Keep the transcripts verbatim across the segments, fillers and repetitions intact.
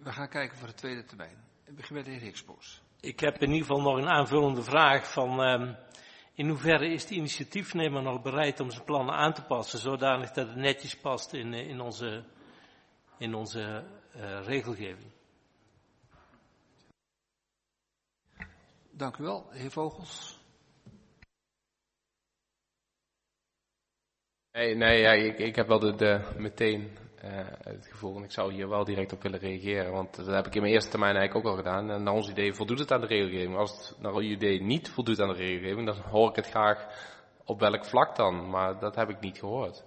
We gaan kijken voor de tweede termijn. Ik begin bij de heer Hiksboos. Ik heb in ieder geval nog een aanvullende vraag van um, in hoeverre is de initiatiefnemer nog bereid om zijn plannen aan te passen, zodanig dat het netjes past in, in onze, in onze uh, regelgeving. Dank u wel, heer Vogels. Nee, nee ja, ik, ik heb wel de, de, meteen uh, het gevoel, en ik zou hier wel direct op willen reageren, want dat heb ik in mijn eerste termijn eigenlijk ook al gedaan. En naar ons idee voldoet het aan de regelgeving. Als het naar uw idee niet voldoet aan de regelgeving, dan hoor ik het graag op welk vlak dan, maar dat heb ik niet gehoord.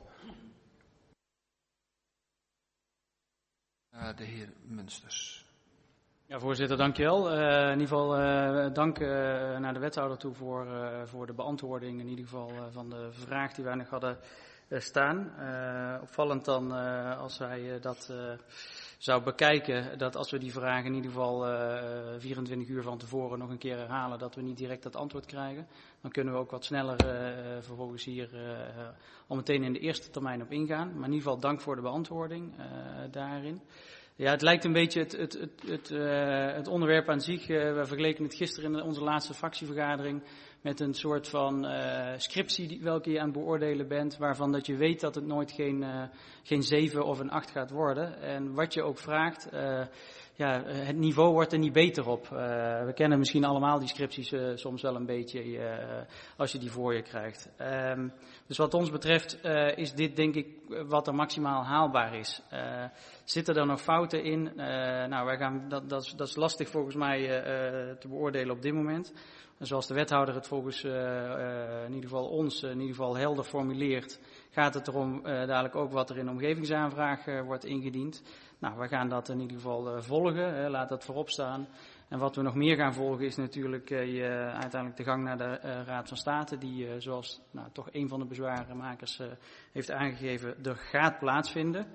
Uh, de heer Munsters. Ja, voorzitter, dankjewel. Uh, in ieder geval uh, dank uh, naar de wethouder toe voor, uh, voor de beantwoording in ieder geval uh, van de vraag die wij nog hadden uh, staan. Uh, opvallend dan uh, als hij uh, dat uh, zou bekijken, dat als we die vraag in ieder geval uh, vierentwintig uur van tevoren nog een keer herhalen, dat we niet direct dat antwoord krijgen. Dan kunnen we ook wat sneller uh, vervolgens hier uh, al meteen in de eerste termijn op ingaan. Maar in ieder geval dank voor de beantwoording uh, daarin. Ja, het lijkt een beetje het, het, het, het, uh, het onderwerp aan zich. Uh, we vergeleken het gisteren in onze laatste fractievergadering met een soort van uh, scriptie die, welke je aan het beoordelen bent, waarvan dat je weet dat het nooit geen, uh, geen zeven of een acht gaat worden. En wat je ook vraagt, uh, ja, het niveau wordt er niet beter op. Uh, we kennen misschien allemaal die scripties uh, soms wel een beetje uh, als je die voor je krijgt. Um, dus wat ons betreft uh, is dit denk ik wat er maximaal haalbaar is. Uh, zitten er nog fouten in? Uh, nou, wij gaan, dat, dat, is, dat is lastig volgens mij uh, te beoordelen op dit moment. En zoals de wethouder het volgens uh, uh, in ieder geval ons uh, in ieder geval helder formuleert, gaat het erom uh, dadelijk ook wat er in de omgevingsaanvraag uh, wordt ingediend. Nou, wij gaan dat in ieder geval uh, volgen, hè, laat dat voorop staan. En wat we nog meer gaan volgen is natuurlijk uh, uiteindelijk de gang naar de uh, Raad van State, die uh, zoals nou, toch een van de bezwarenmakers uh, heeft aangegeven, er gaat plaatsvinden.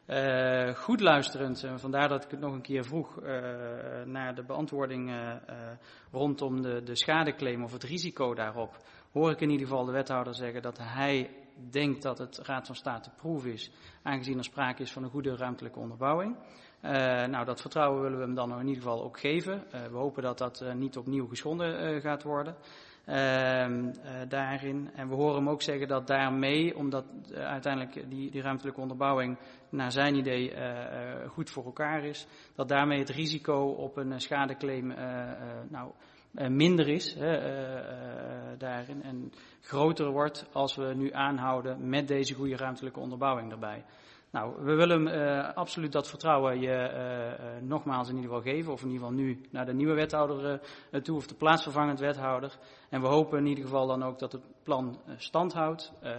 Uh, goed luisterend, en vandaar dat ik het nog een keer vroeg uh, naar de beantwoording uh, uh, rondom de, de schadeclaim of het risico daarop, hoor ik in ieder geval de wethouder zeggen dat hij denkt dat het Raad van State proof is, aangezien er sprake is van een goede ruimtelijke onderbouwing. Uh, nou, dat vertrouwen willen we hem dan in ieder geval ook geven. Uh, we hopen dat dat uh, niet opnieuw geschonden uh, gaat worden. Uh, uh, daarin. En we horen hem ook zeggen dat daarmee, omdat uh, uiteindelijk die, die ruimtelijke onderbouwing naar zijn idee uh, uh, goed voor elkaar is, dat daarmee het risico op een uh, schadeclaim uh, uh, nou, uh, minder is uh, uh, uh, daarin en groter wordt als we nu aanhouden met deze goede ruimtelijke onderbouwing erbij. Nou, we willen hem uh, absoluut dat vertrouwen je uh, uh, nogmaals in ieder geval geven, of in ieder geval nu naar de nieuwe wethouder uh, toe, of de plaatsvervangend wethouder. En we hopen in ieder geval dan ook dat het plan uh, stand houdt. Uh,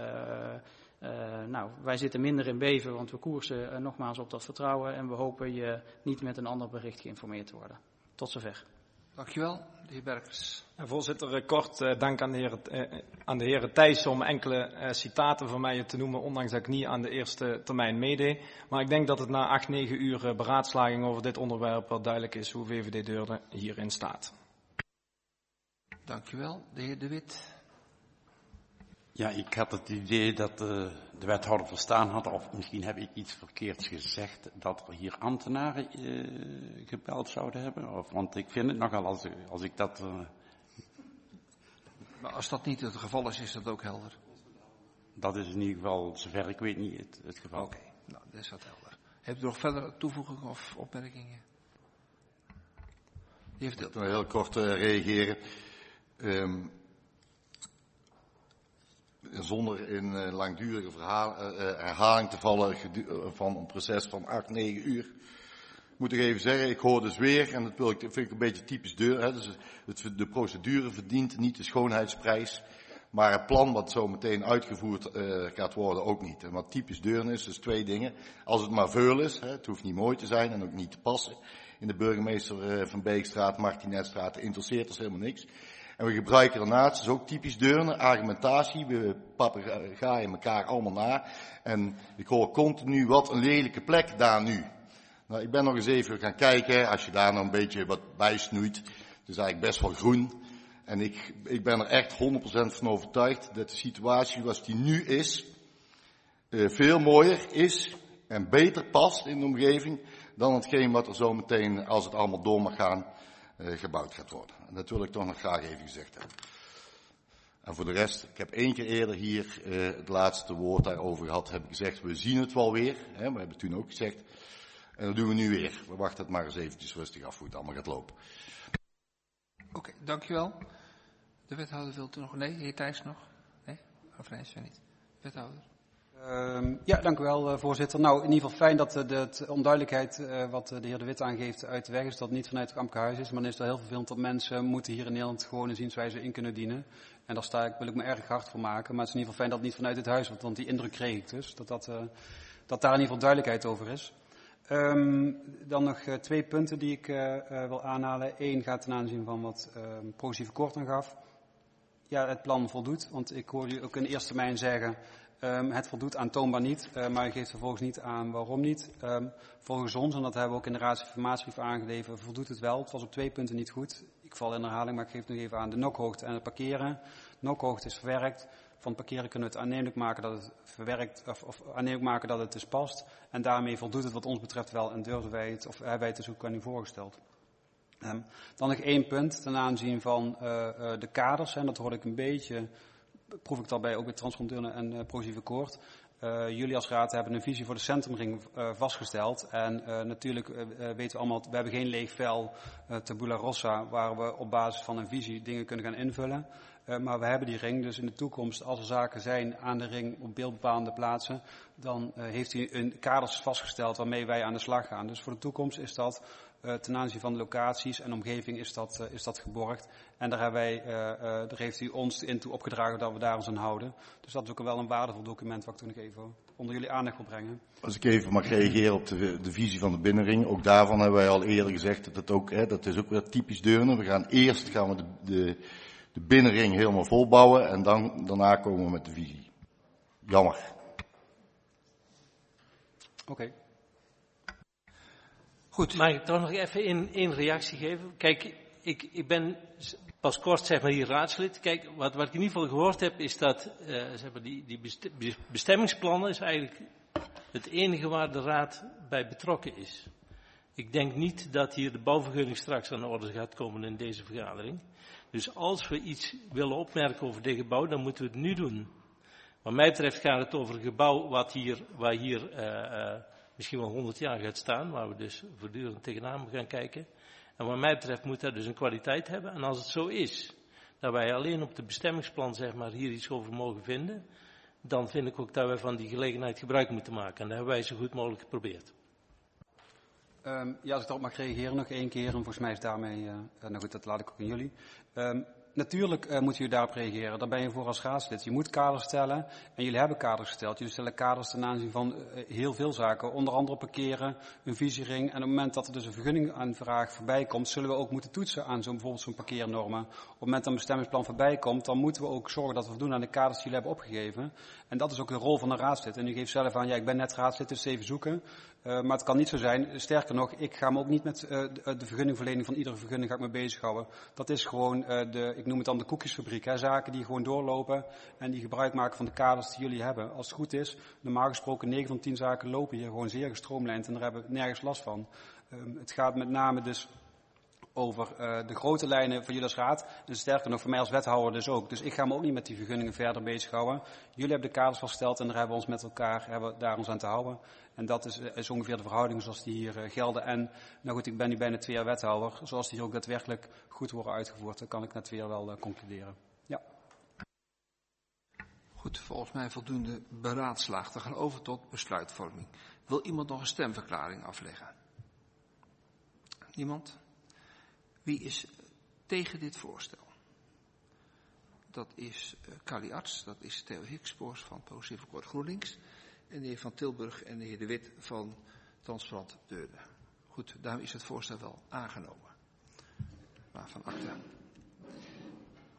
uh, nou, wij zitten minder in beven, want we koersen uh, nogmaals op dat vertrouwen en we hopen je niet met een ander bericht geïnformeerd te worden. Tot zover. Dankjewel, de heer Berkers. Voorzitter, kort uh, dank aan de heren, uh, aan de heren Thijs om enkele uh, citaten van mij te noemen, ondanks dat ik niet aan de eerste termijn meedeed. Maar ik denk dat het na acht, negen uur uh, beraadslaging over dit onderwerp wel duidelijk is hoe V V D Deurne hierin staat. Dankjewel, de heer De Wit. Ja, ik had het idee dat uh, de wethouder verstaan had, of misschien heb ik iets verkeerds gezegd, dat er hier ambtenaren uh, gebeld zouden hebben. Of, want ik vind het nogal, als, als ik dat... Uh... Maar als dat niet het geval is, is dat ook helder? Dat is in ieder geval, zover ik weet, niet het, het geval. Oké, okay, nou, dat is wat helder. Hebt u nog verder toevoegingen of opmerkingen? Die heeft ik wil heel kort uh, reageren. Um, Zonder in uh, langdurige verhaal, uh, herhaling te vallen van een proces van acht, negen uur. Moet ik even zeggen, ik hoor dus weer, en dat wil ik, vind ik een beetje typisch deur, hè, dus het, de procedure verdient niet de schoonheidsprijs, maar het plan wat zo meteen uitgevoerd uh, gaat worden ook niet. En wat typisch Deurne is, dus twee dingen. Als het maar veul is, hè, het hoeft niet mooi te zijn en ook niet te passen. In de burgemeester uh, van Beekstraat, Martinetstraat, interesseert ons helemaal niks. En we gebruiken daarnaast, dat is ook typisch Deurne, argumentatie. We papegaaien elkaar allemaal na. En ik hoor continu, wat een lelijke plek daar nu. Nou, ik ben nog eens even gaan kijken, als je daar nou een beetje wat bij snoeit. Het is eigenlijk best wel groen. En ik, ik ben er echt honderd procent van overtuigd dat de situatie zoals die nu is, uh, veel mooier is en beter past in de omgeving dan hetgeen wat er zo meteen, als het allemaal door mag gaan, uh, gebouwd gaat worden. En dat wil ik toch nog graag even gezegd hebben. En voor de rest, ik heb één keer eerder hier uh, het laatste woord daarover gehad, heb ik gezegd, we zien het wel weer. Hè, we hebben het toen ook gezegd. En dat doen we nu weer. We wachten het maar eens eventjes rustig af hoe het allemaal gaat lopen. Oké, okay, dankjewel. De wethouder wil toen nog, nee, heer Thijs nog? Nee, mevrouw Vrijnswijk niet. Wethouder. Uh, ja, dank u wel, uh, voorzitter. Nou, in ieder geval fijn dat uh, de, de onduidelijkheid uh, wat de heer De Wit aangeeft uit de weg is, dat het niet vanuit het Kampenhuis is. Maar dan is het heel vervelend dat mensen moeten hier in Nederland gewoon een zienswijze in kunnen dienen. En daar sta ik, wil ik me erg hard voor maken. Maar het is in ieder geval fijn dat het niet vanuit het huis wordt, want die indruk kreeg ik dus. Dat, dat, uh, dat daar in ieder geval duidelijkheid over is. Um, dan nog uh, twee punten die ik uh, uh, wil aanhalen. Eén gaat ten aanzien van wat uh, progressieve kort aangaf. Ja, het plan voldoet, want ik hoorde u ook in eerste termijn zeggen, um, het voldoet aantoonbaar niet, uh, maar u geeft vervolgens niet aan waarom niet. Um, volgens ons, en dat hebben we ook in de raadsinformatiebrief aangegeven, voldoet het wel. Het was op twee punten niet goed. Ik val in herhaling, maar ik geef het nog even aan. De nokhoogte en het parkeren. De nokhoogte is verwerkt. Van het parkeren kunnen we het aannemelijk maken dat het verwerkt, of, of aannemelijk maken dat het dus past. En daarmee voldoet het wat ons betreft wel en durven wij het, of hebben wij het dus ook aan u voorgesteld. Um, dan nog één punt ten aanzien van uh, uh, de kaders. En dat hoorde ik een beetje, proef ik daarbij ook bij Transfrontale en uh, progressieve koord. Uh, jullie als raad hebben een visie voor de centrumring uh, vastgesteld. En uh, natuurlijk uh, weten we allemaal, we hebben geen leeg vel, uh, tabula rasa, waar we op basis van een visie dingen kunnen gaan invullen. Uh, maar we hebben die ring, dus in de toekomst, als er zaken zijn aan de ring op beeldbepalende plaatsen, dan uh, heeft hij een kaders vastgesteld waarmee wij aan de slag gaan. Dus voor de toekomst is dat, uh, ten aanzien van de locaties en omgeving, is dat, uh, is dat geborgd. En daar, hebben wij, uh, uh, daar heeft hij ons in toe opgedragen dat we daar ons aan houden. Dus dat is ook wel een waardevol document wat ik toen nog even onder jullie aandacht wil brengen. Als ik even mag reageren op de, de visie van de binnenring, ook daarvan hebben wij al eerder gezegd dat het ook, hè, dat is ook weer typisch Deurne. We gaan eerst gaan we de, de de binnenring helemaal volbouwen en dan, daarna komen we met de visie. Jammer. Oké. Okay. Goed. Mag ik toch nog even een, een reactie geven? Kijk, ik, ik ben pas kort zeg maar hier raadslid. Kijk, wat, wat ik in ieder geval gehoord heb is dat uh, zeg maar die, die bestemmingsplannen is eigenlijk het enige waar de raad bij betrokken is. Ik denk niet dat hier de bouwvergunning straks aan de orde gaat komen in deze vergadering. Dus als we iets willen opmerken over dit gebouw, dan moeten we het nu doen. Wat mij betreft gaat het over een gebouw wat hier, waar hier uh, uh, misschien wel honderd jaar gaat staan, waar we dus voortdurend tegenaan gaan kijken. En wat mij betreft moet dat dus een kwaliteit hebben. En als het zo is, dat wij alleen op de bestemmingsplan zeg maar hier iets over mogen vinden, dan vind ik ook dat wij van die gelegenheid gebruik moeten maken. En dat hebben wij zo goed mogelijk geprobeerd. Um, ja, als ik daarop mag reageren nog één keer, en volgens mij is daarmee, uh, nou goed, dat laat ik ook aan jullie. Um, natuurlijk uh, moet je daarop reageren, daar ben je voor als raadslid. Je moet kaders stellen, en jullie hebben kaders gesteld. Jullie stellen kaders ten aanzien van uh, heel veel zaken, onder andere parkeren, een visiering. En op het moment dat er dus een vergunningaanvraag voorbij komt, zullen we ook moeten toetsen aan zo'n, bijvoorbeeld zo'n parkeernormen. Op het moment dat een bestemmingsplan voorbij komt, dan moeten we ook zorgen dat we voldoen aan de kaders die jullie hebben opgegeven. En dat is ook de rol van een raadslid. En u geeft zelf aan, ja, ik ben net raadslid, dus even zoeken. Uh, maar het kan niet zo zijn. Sterker nog, ik ga me ook niet met uh, de, de vergunningverlening van iedere vergunning ga ik me bezighouden. Dat is gewoon uh, de, ik noem het dan de koekjesfabriek. Hè? Zaken die gewoon doorlopen en die gebruik maken van de kaders die jullie hebben. Als het goed is, normaal gesproken negen van tien zaken lopen hier gewoon zeer gestroomlijnd en daar hebben we nergens last van. Um, het gaat met name dus over uh, de grote lijnen van jullie als raad. En sterker nog, voor mij als wethouder dus ook. Dus ik ga me ook niet met die vergunningen verder bezighouden. Jullie hebben de kaders vastgesteld en daar hebben we ons met elkaar hebben daar ons aan te houden. En dat is, is ongeveer de verhoudingen zoals die hier uh, gelden. En nou goed, ik ben nu bijna twee jaar wethouder. Zoals die hier ook daadwerkelijk goed worden uitgevoerd, dan kan ik net weer wel uh, concluderen. Ja. Goed, volgens mij voldoende beraadslaagd. We gaan over tot besluitvorming. Wil iemand nog een stemverklaring afleggen? Niemand? Wie is tegen dit voorstel? Dat is uh, Kali Arts, dat is Theo Hikspoors van Progressieve Koord GroenLinks. En de heer Van Tilburg en de heer De Wit van Transparant Deurne. Goed, daarmee is het voorstel wel aangenomen. Maar van acte.